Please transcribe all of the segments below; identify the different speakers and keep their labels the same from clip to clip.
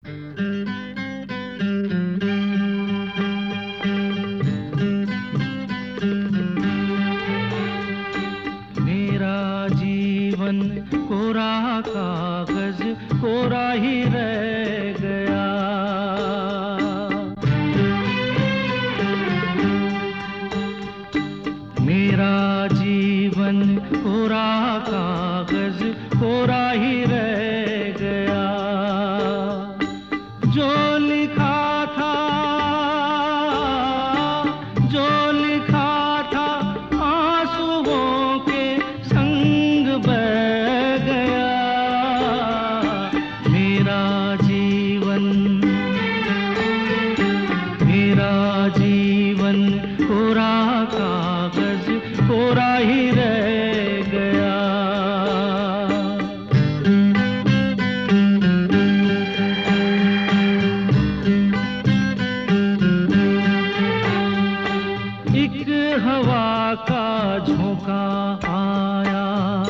Speaker 1: मेरा जीवन कोरा कागज कोरा ही रह गया। मेरा जीवन कोरा कागज कोरा ही रह गया। जो लिखा था, जो लिखा था आंसुओं के संग बह गया। मेरा जीवन कोरा कागज कोरा ही रह गया। एक हवा का झोंका आया,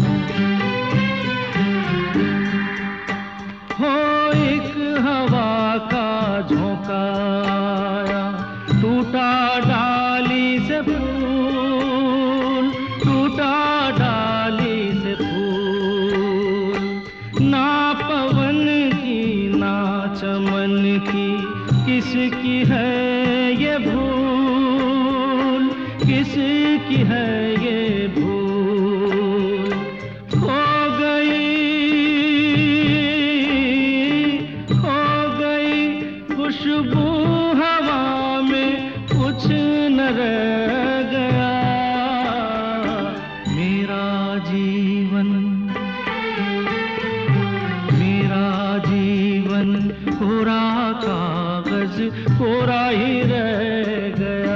Speaker 1: हो एक हवा का झोंका आया। टूटा डाली से फूल, टूटा डाली से फूल। ना पवन की ना चमन की किसकी है ये भूल, किसकी है ये भूल। खो गई खुशबू हवा में, कुछ न रह गया। मेरा जीवन कोरा कागज कोरा ही रह गया।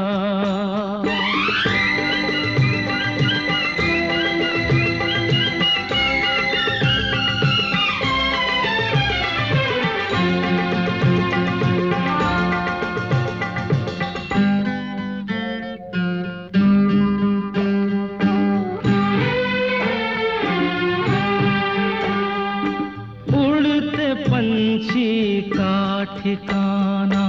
Speaker 1: उड़ते पंछी का ठिकाना,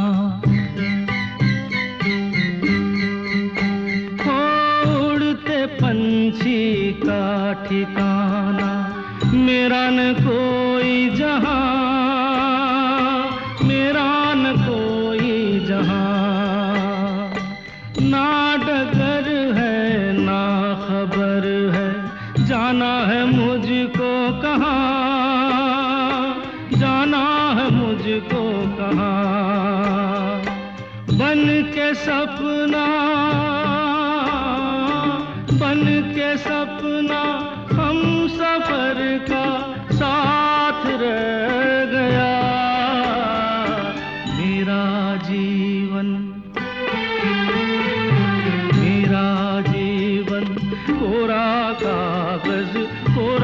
Speaker 1: हो उड़ते पंछी का ठिकाना। मेरा न कोई जहां, मेरा न कोई जहां। ना डगर है ना खबर है, जाना है मुझको कहाँ, जाना है मुझको कहाँ। बन के सपना, बन के सपना हम सफर का साथ रह गया। मेरा जीवन कोरा कागज कोरा